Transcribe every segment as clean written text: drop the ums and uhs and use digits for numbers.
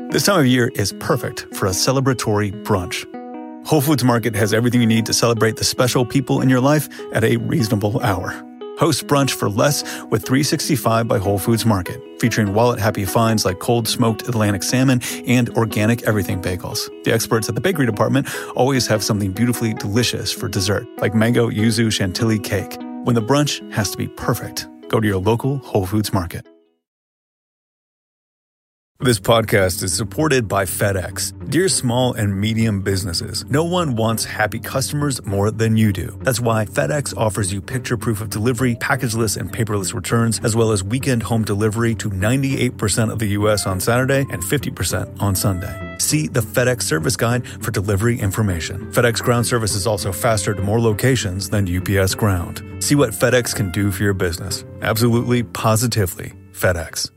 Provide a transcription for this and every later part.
This time of year is perfect for a celebratory brunch. Whole Foods Market has everything you need to celebrate the special people in your life at a reasonable hour. Host brunch for less with 365 by Whole Foods Market, featuring wallet-happy finds like cold smoked Atlantic salmon and organic everything bagels. The experts at the bakery department always have something beautifully delicious for dessert, like mango yuzu chantilly cake. When the brunch has to be perfect, go to your local Whole Foods Market. This podcast is supported by FedEx. Dear small and medium businesses, no one wants happy customers more than you do. That's why FedEx offers you picture proof of delivery, packageless and paperless returns, as well as weekend home delivery to 98% of the U.S. on Saturday and 50% on Sunday. See the FedEx service guide for delivery information. FedEx Ground service is also faster to more locations than UPS Ground. See what FedEx can do for your business. Absolutely, positively, FedEx.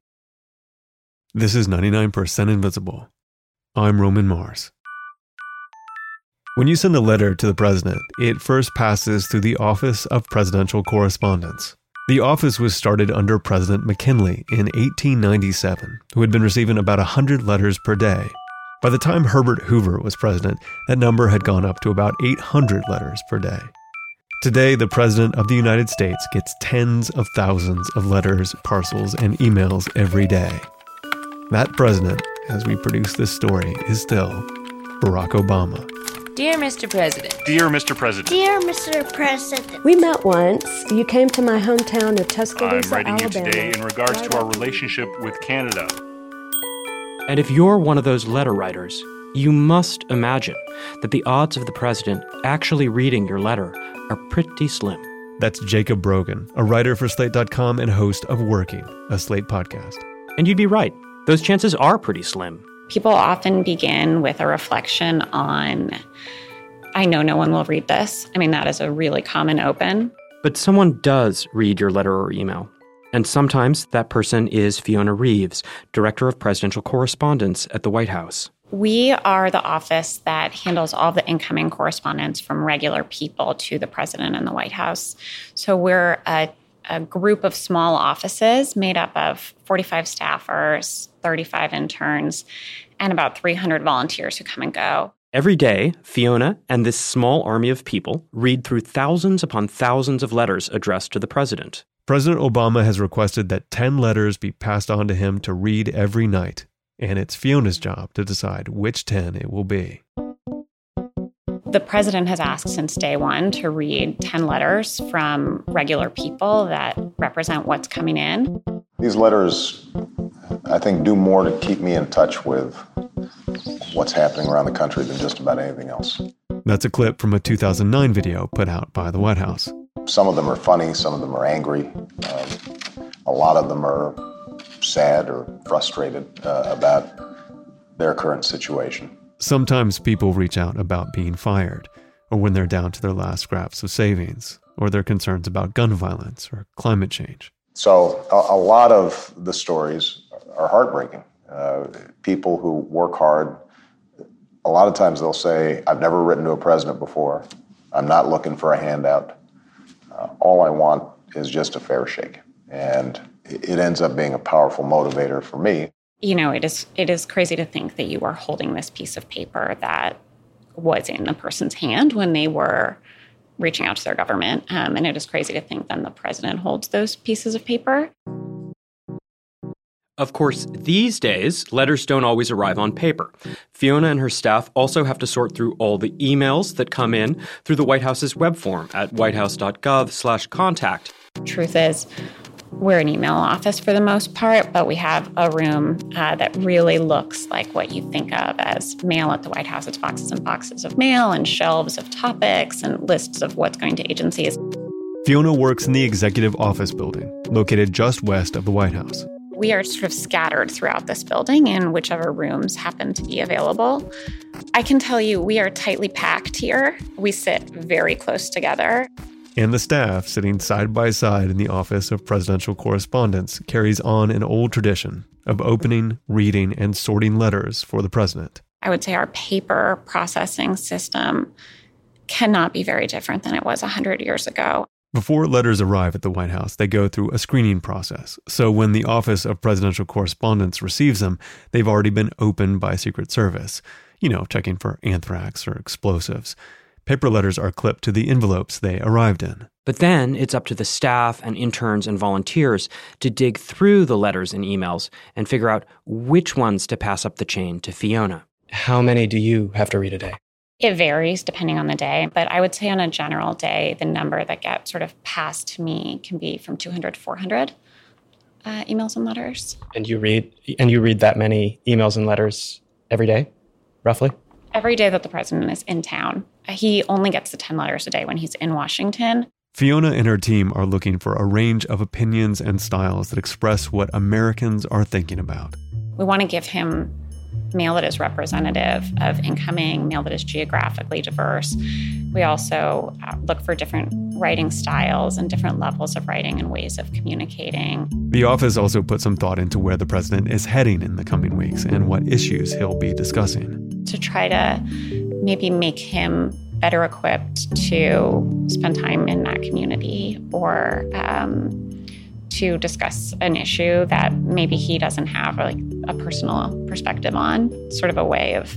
This is 99% Invisible. I'm Roman Mars. When you send a letter to the president, it first passes through the Office of Presidential Correspondence. The office was started under President McKinley in 1897, who had been receiving about 100 letters per day. By the time Herbert Hoover was president, that number had gone up to about 800 letters per day. Today, the President of the United States gets tens of thousands of letters, parcels, and emails every day. That president, as we produce this story, is still Barack Obama. Dear Mr. President. Dear Mr. President. Dear Mr. President. We met once. You came to my hometown of Tuscaloosa, I'm writing Alabama. you today in regards to our relationship with Canada. And if you're one of those letter writers, you must imagine that the odds of the president actually reading your letter are pretty slim. That's Jacob Brogan, a writer for Slate.com and host of Working, a Slate podcast. And you'd be right. Those chances are pretty slim. People often begin with a reflection on, I know no one will read this. I mean, that is a really common open. But someone does read your letter or email. And sometimes that person is Fiona Reeves, Director of Presidential Correspondence at the White House. We are the office that handles all the incoming correspondence from regular people to the president and the White House. So we're a group of small offices made up of 45 staffers, 35 interns, and about 300 volunteers who come and go. Every day, Fiona and this small army of people read through thousands upon thousands of letters addressed to the president. President Obama has requested that 10 letters be passed on to him to read every night, and it's Fiona's job to decide which 10 it will be. The president has asked since day one to read 10 letters from regular people that represent what's coming in. These letters, I think, do more to keep me in touch with what's happening around the country than just about anything else. That's a clip from a 2009 video put out by the White House. Some of them are funny, some of them are angry. A lot of them are sad or frustrated about their current situation. Sometimes people reach out about being fired, or when they're down to their last scraps of savings, or their concerns about gun violence or climate change. So a lot of the stories are heartbreaking. People who work hard, a lot of times they'll say, I've never written to a president before. I'm not looking for a handout. All I want is just a fair shake. And it ends up being a powerful motivator for me. You know, it is crazy to think that you are holding this piece of paper that was in the person's hand when they were reaching out to their government. And it is crazy to think then the president holds those pieces of paper. Of course, these days, letters don't always arrive on paper. Fiona and her staff also have to sort through all the emails that come in through the White House's web form at whitehouse.gov/contact. Truth is, we're an email office for the most part, but we have a room that really looks like what you think of as mail at the White House. It's boxes and boxes of mail and shelves of topics and lists of what's going to agencies. Fiona works in the Executive Office Building, located just west of the White House. We are sort of scattered throughout this building in whichever rooms happen to be available. I can tell you we are tightly packed here. We sit very close together. And the staff, sitting side by side in the Office of Presidential Correspondence, carries on an old tradition of opening, reading, and sorting letters for the president. I would say our paper processing system cannot be very different than it was 100 years ago. Before letters arrive at the White House, they go through a screening process. So when the Office of Presidential Correspondence receives them, they've already been opened by Secret Service, checking for anthrax or explosives. Paper letters are clipped to the envelopes they arrived in. But then it's up to the staff and interns and volunteers to dig through the letters and emails and figure out which ones to pass up the chain to Fiona. How many do you have to read a day? It varies depending on the day, but I would say on a general day, the number that gets sort of passed to me can be from 200 to 400 emails and letters. And you read that many emails and letters every day, roughly? Every day that the president is in town. He only gets the 10 letters a day when he's in Washington. Fiona and her team are looking for a range of opinions and styles that express what Americans are thinking about. We want to give him mail that is representative of incoming, mail that is geographically diverse. We also look for different writing styles and different levels of writing and ways of communicating. The office also put some thought into where the president is heading in the coming weeks and what issues he'll be discussing. To try to maybe make him better equipped to spend time in that community or to discuss an issue that maybe he doesn't have a personal perspective on, sort of a way of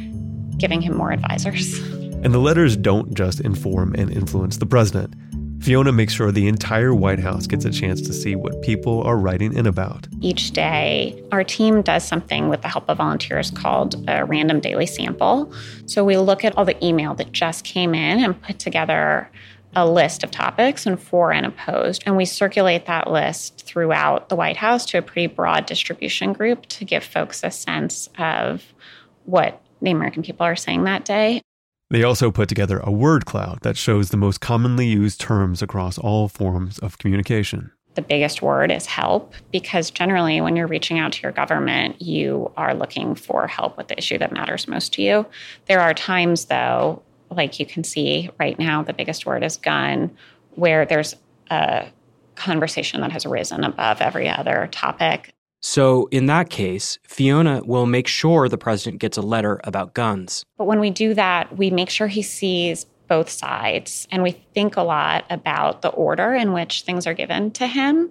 giving him more advisors. And the letters don't just inform and influence the president. Fiona makes sure the entire White House gets a chance to see what people are writing in about. Each day, our team does something with the help of volunteers called a random daily sample. So we look at all the email that just came in and put together a list of topics and for and opposed. And we circulate that list throughout the White House to a pretty broad distribution group to give folks a sense of what the American people are saying that day. They also put together a word cloud that shows the most commonly used terms across all forms of communication. The biggest word is help, because generally when you're reaching out to your government, you are looking for help with the issue that matters most to you. There are times, though, like you can see right now, the biggest word is gun, where there's a conversation that has arisen above every other topic. So in that case, Fiona will make sure the president gets a letter about guns. But when we do that, we make sure he sees both sides. And we think a lot about the order in which things are given to him.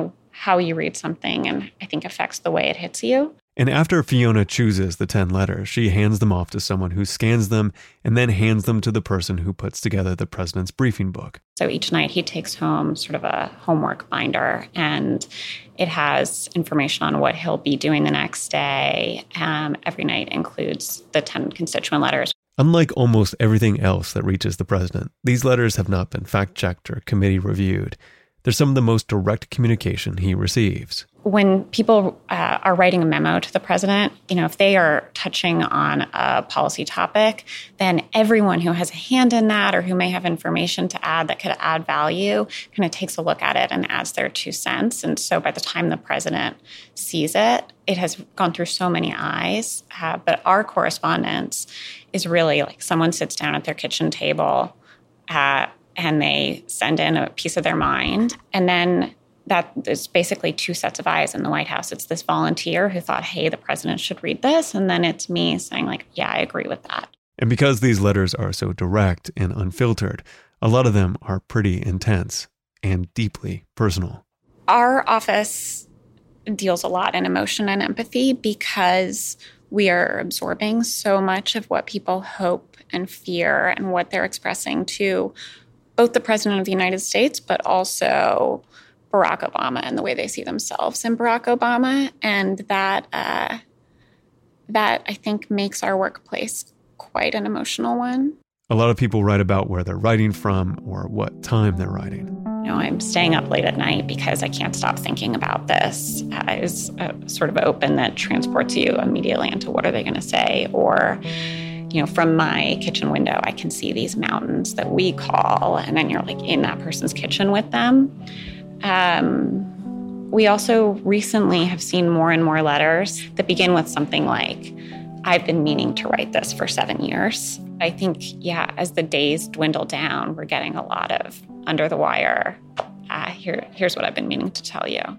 How you read something, and I think affects the way it hits you. And after Fiona chooses the 10 letters, she hands them off to someone who scans them and then hands them to the person who puts together the president's briefing book. So each night he takes home sort of a homework binder, and it has information on what he'll be doing the next day. Every night includes the 10 constituent letters. Unlike almost everything else that reaches the president, these letters have not been fact-checked or committee reviewed. They're some of the most direct communication he receives. When people are writing a memo to the president, if they are touching on a policy topic, then everyone who has a hand in that or who may have information to add that could add value kind of takes a look at it and adds their 2 cents. And so by the time the president sees it, it has gone through so many eyes. But our correspondence is really like someone sits down at their kitchen table and they send in a piece of their mind, and then that is basically 2 sets of eyes in the White House. It's this volunteer who thought, hey, the president should read this. And then it's me saying yeah, I agree with that. And because these letters are so direct and unfiltered, a lot of them are pretty intense and deeply personal. Our office deals a lot in emotion and empathy because we are absorbing so much of what people hope and fear and what they're expressing to both the president of the United States, but also Barack Obama and the way they see themselves in Barack Obama. And that I think makes our workplace quite an emotional one. A lot of people write about where they're writing from or what time they're writing. I'm staying up late at night because I can't stop thinking about this. Is sort of open that transports you immediately into what are they going to say, or from my kitchen window, I can see these mountains that we call, and then you're in that person's kitchen with them. We also recently have seen more and more letters that begin with something like, I've been meaning to write this for 7 years. I think, as the days dwindle down, we're getting a lot of under the wire. Here's what I've been meaning to tell you.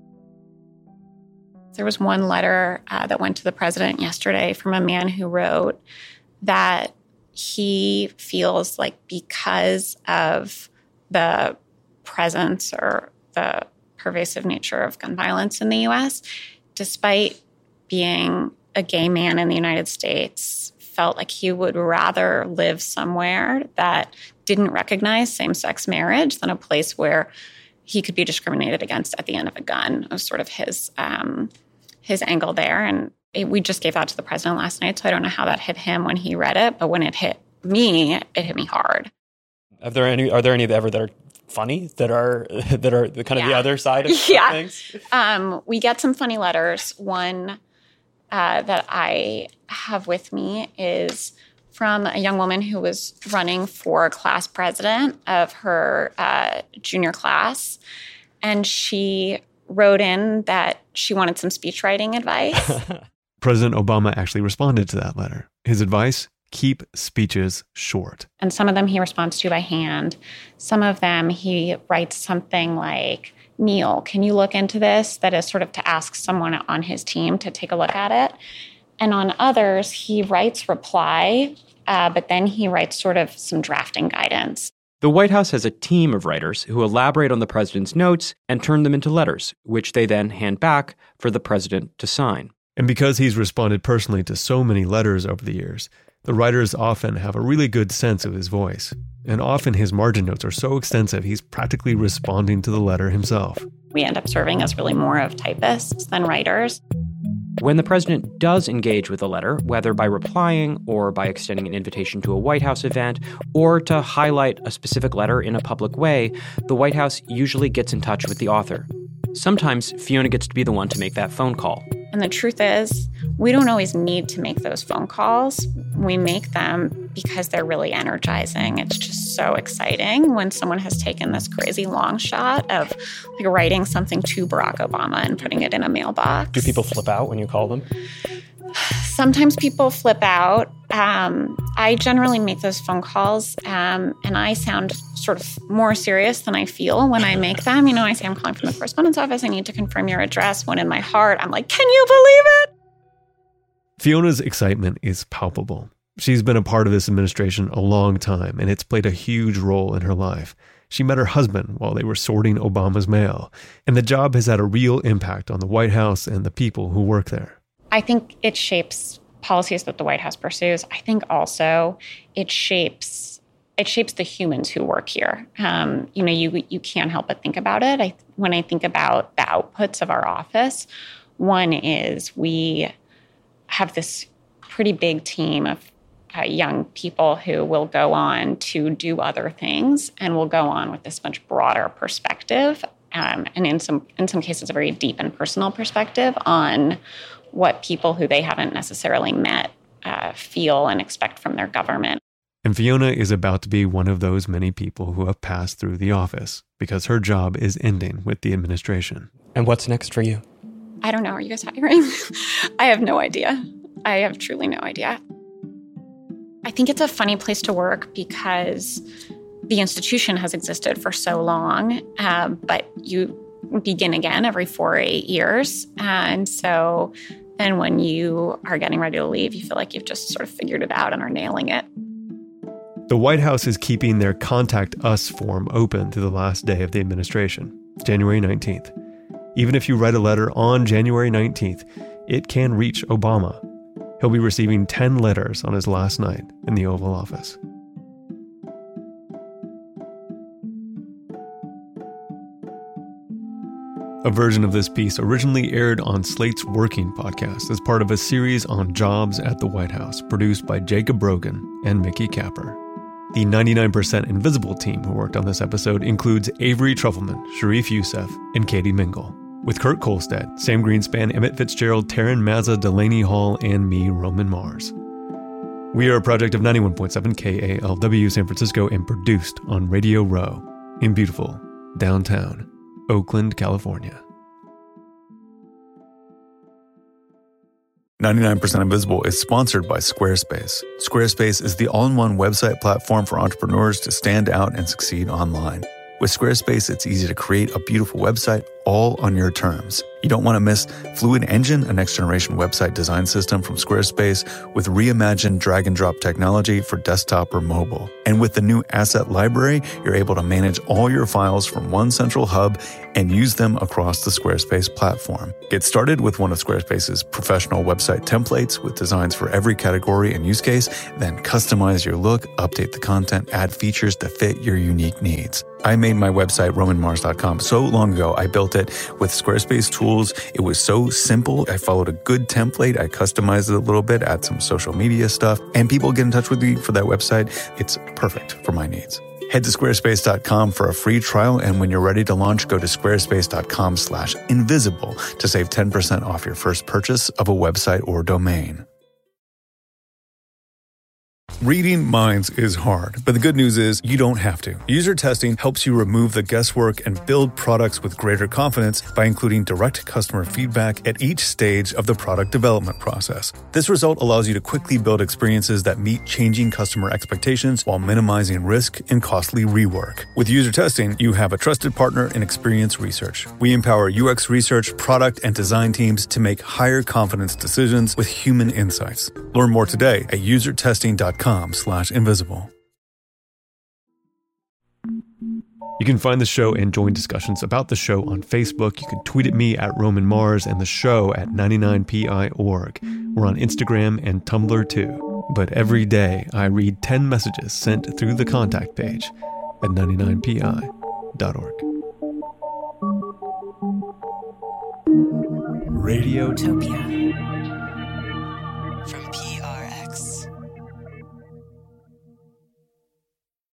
There was one letter that went to the president yesterday from a man who wrote that he feels like because of the presence or the pervasive nature of gun violence in the U.S., despite being a gay man in the United States, felt like he would rather live somewhere that didn't recognize same-sex marriage than a place where he could be discriminated against at the end of a gun. It was sort of his angle there. And we just gave that to the president last night, so I don't know how that hit him when he read it, but when it hit me, it hit me hard. Are there any that are funny, that are kind of the other side of things? We get some funny letters. One that I have with me is from a young woman who was running for class president of her junior class. And she wrote in that she wanted some speech writing advice. President Obama actually responded to that letter. His advice: keep speeches short. And some of them he responds to by hand. Some of them he writes something like, Neil, can you look into this? That is sort of to ask someone on his team to take a look at it. And on others, he writes reply, but then he writes sort of some drafting guidance. The White House has a team of writers who elaborate on the president's notes and turn them into letters, which they then hand back for the president to sign. And because he's responded personally to so many letters over the years, the writers often have a really good sense of his voice. And often his margin notes are so extensive, he's practically responding to the letter himself. We end up serving as really more of typists than writers. When the president does engage with a letter, whether by replying or by extending an invitation to a White House event or to highlight a specific letter in a public way, the White House usually gets in touch with the author. Sometimes Fiona gets to be the one to make that phone call. And the truth is, we don't always need to make those phone calls. We make them because they're really energizing. It's just so exciting when someone has taken this crazy long shot of like writing something to Barack Obama and putting it in a mailbox. Do people flip out when you call them? Sometimes people flip out. I generally make those phone calls, and I sound sort of more serious than I feel when I make them. You know, I say I'm calling from the correspondence office. I need to confirm your address. When in my heart, I'm like, can you believe it? Fiona's excitement is palpable. She's been a part of this administration a long time, and it's played a huge role in her life. She met her husband while they were sorting Obama's mail, and the job has had a real impact on the White House and the people who work there. I think it shapes policies that the White House pursues. I think also it shapes the humans who work here. You can't help but think about it. When I think about the outputs of our office, one is we have this pretty big team of young people who will go on to do other things and will go on with this much broader perspective, and in some cases a very deep and personal perspective on what people who they haven't necessarily met feel and expect from their government. And Fiona is about to be one of those many people who have passed through the office because her job is ending with the administration. And what's next for you? I don't know. Are you guys hiring? I have no idea. I have truly no idea. I think it's a funny place to work because the institution has existed for so long, but you begin again every 4 or 8 years. And so then when you are getting ready to leave, you feel like you've just sort of figured it out and are nailing it. The White House is keeping their Contact Us form open to the last day of the administration, January 19th. Even if you write a letter on January 19th, it can reach Obama. He'll be receiving 10 letters on his last night in the Oval Office. A version of this piece originally aired on Slate's Working podcast as part of a series on jobs at the White House, produced by Jacob Brogan and Mickey Capper. The 99% Invisible team who worked on this episode includes Avery Trufelman, Sharif Youssef, and Katie Mingle, with Kurt Kolstad, Sam Greenspan, Emmett Fitzgerald, Taryn Mazza, Delaney Hall, and me, Roman Mars. We are a project of 91.7 KALW San Francisco and produced on Radio Row in beautiful downtown Oakland, California. 99% Invisible is sponsored by Squarespace. Squarespace is the all-in-one website platform for entrepreneurs to stand out and succeed online. With Squarespace, it's easy to create a beautiful website all on your terms. You don't want to miss Fluid Engine, a next-generation website design system from Squarespace with reimagined drag-and-drop technology for desktop or mobile. And with the new Asset Library, you're able to manage all your files from one central hub and use them across the Squarespace platform. Get started with one of Squarespace's professional website templates with designs for every category and use case, then customize your look, update the content, add features to fit your unique needs. I made my website, RomanMars.com, so long ago. I built it with Squarespace tools. It was so simple. I followed a good template. I customized it a little bit, add some social media stuff, and people get in touch with me for that website. It's perfect for my needs. Head to squarespace.com for a free trial, and when you're ready to launch, go to squarespace.com/invisible to save 10% off your first purchase of a website or domain. Reading minds is hard, but the good news is you don't have to. User testing helps you remove the guesswork and build products with greater confidence by including direct customer feedback at each stage of the product development process. This result allows you to quickly build experiences that meet changing customer expectations while minimizing risk and costly rework. With user testing, you have a trusted partner in Experience Research. We empower UX research, product, and design teams to make higher confidence decisions with human insights. Learn more today at usertesting.com/invisible. You can find the show and join discussions about the show on Facebook. You can tweet at me at Roman Mars and the show at 99pi.org. We're on Instagram and Tumblr too. But every day I read 10 messages sent through the contact page at 99pi.org. Radiotopia.